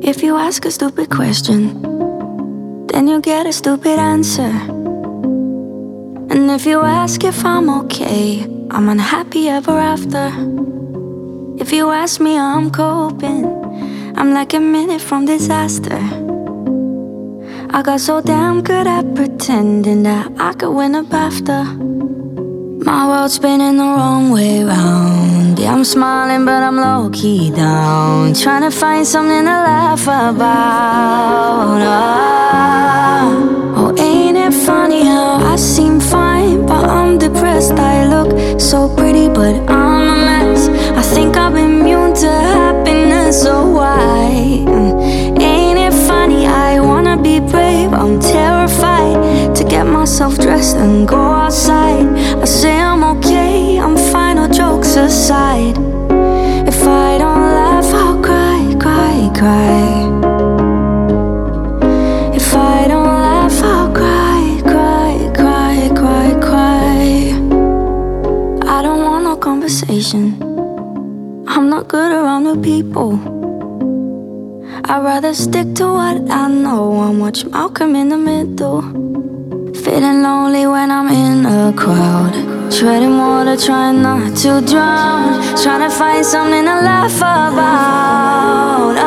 If you ask a stupid question, then you get a stupid answer. And if you ask if I'm okay, I'm unhappy ever after. If you ask me how I'm coping, I'm like a minute from disaster. I got so damn good at pretending that I could win a BAFTA. My world's spinning the wrong way round. Yeah, I'm smiling but I'm low-key down, trying to find something to laugh about. Oh, ain't it funny how I seem fine, but I'm depressed. I look so pretty but I'm a mess. I think I'm immune to happiness, so why? Ain't it funny, I wanna be brave, I'm terrified to get myself dressed and go outside. I say I'm okay, I'm fine, all jokes aside. If I don't laugh, I'll cry, cry, cry. If I don't laugh, I'll cry, cry, cry, cry, cry. I don't want no conversation, I'm not good around new people. I'd rather stick to what I know and watch Malcolm in the Middle. Feeling lonely when I'm in a crowd, treading water, trying not to drown, trying to find something to laugh about.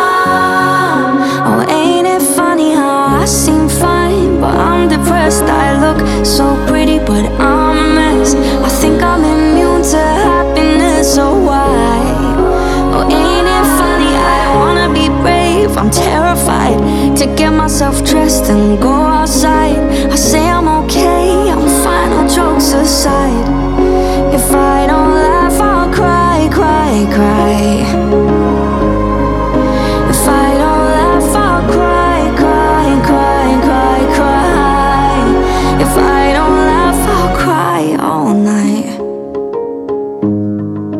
Oh, ain't it funny how I seem fine, but I'm depressed. I look so pretty, but I'm a mess. I think I'm immune to happiness, so why? Oh, ain't it funny, I wanna be brave, I'm terrified to get myself dressed and go outside. I say I'm okay, I'm fine, all jokes aside. If I don't laugh, I'll cry, cry, cry. If I don't laugh, I'll cry, cry, cry, cry, cry. If I don't laugh, I'll cry all night.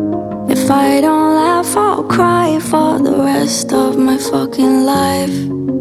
If I don't laugh, I'll cry for the rest of my fucking life.